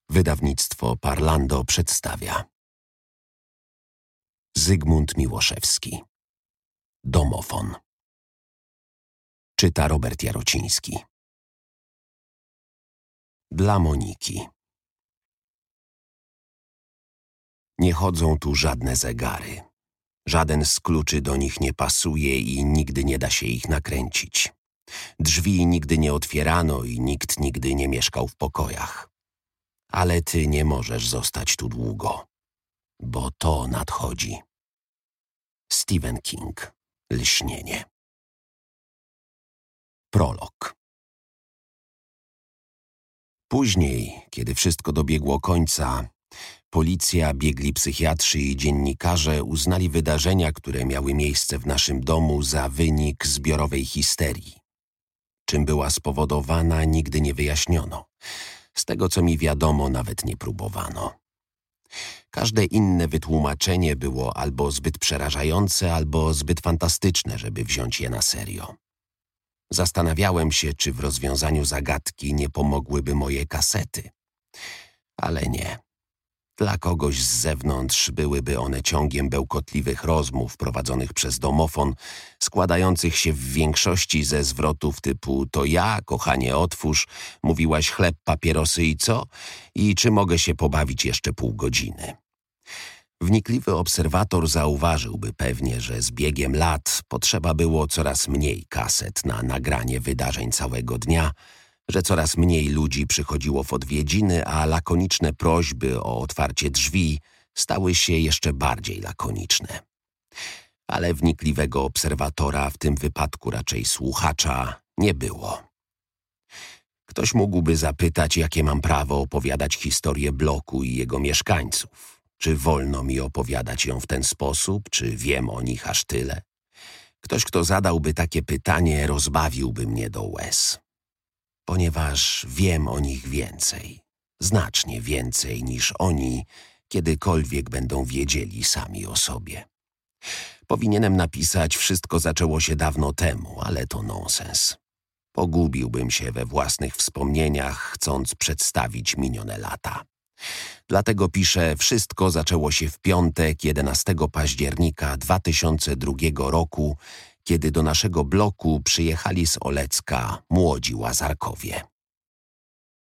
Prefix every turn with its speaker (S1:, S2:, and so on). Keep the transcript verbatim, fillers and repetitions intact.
S1: Wydawnictwo Parlando przedstawia Zygmunt Miłoszewski. Domofon. Czyta Robert Jarociński. Dla Moniki. Nie chodzą tu żadne zegary. Żaden z kluczy do nich nie pasuje i nigdy nie da się ich nakręcić. Drzwi nigdy nie otwierano i nikt nigdy nie mieszkał w pokojach. Ale ty nie możesz zostać tu długo, bo to nadchodzi. Stephen King. Lśnienie. Prolog. Później, kiedy wszystko dobiegło końca, policja, biegli psychiatrzy i dziennikarze uznali wydarzenia, które miały miejsce w naszym domu, za wynik zbiorowej histerii. Czym była spowodowana, nigdy nie wyjaśniono. Z tego, co mi wiadomo, nawet nie próbowano. Każde inne wytłumaczenie było albo zbyt przerażające, albo zbyt fantastyczne, żeby wziąć je na serio. Zastanawiałem się, czy w rozwiązaniu zagadki nie pomogłyby moje kasety. Ale nie. Dla kogoś z zewnątrz byłyby one ciągiem bełkotliwych rozmów prowadzonych przez domofon, składających się w większości ze zwrotów typu „to ja, kochanie, otwórz”, „mówiłaś chleb, papierosy i co?” i „czy mogę się pobawić jeszcze pół godziny?” Wnikliwy obserwator zauważyłby pewnie, że z biegiem lat potrzeba było coraz mniej kaset na nagranie wydarzeń całego dnia, że coraz mniej ludzi przychodziło w odwiedziny, a lakoniczne prośby o otwarcie drzwi stały się jeszcze bardziej lakoniczne. Ale wnikliwego obserwatora, w tym wypadku raczej słuchacza, nie było. Ktoś mógłby zapytać, jakie mam prawo opowiadać historię bloku i jego mieszkańców. Czy wolno mi opowiadać ją w ten sposób, czy wiem o nich aż tyle? Ktoś, kto zadałby takie pytanie, rozbawiłby mnie do łez. Ponieważ wiem o nich więcej, znacznie więcej niż oni kiedykolwiek będą wiedzieli sami o sobie. Powinienem napisać „wszystko zaczęło się dawno temu”, ale to nonsens. Pogubiłbym się we własnych wspomnieniach, chcąc przedstawić minione lata. Dlatego piszę „wszystko zaczęło się w piątek, jedenastego października dwa tysiące drugiego roku, kiedy do naszego bloku przyjechali z Olecka młodzi Łazarkowie”.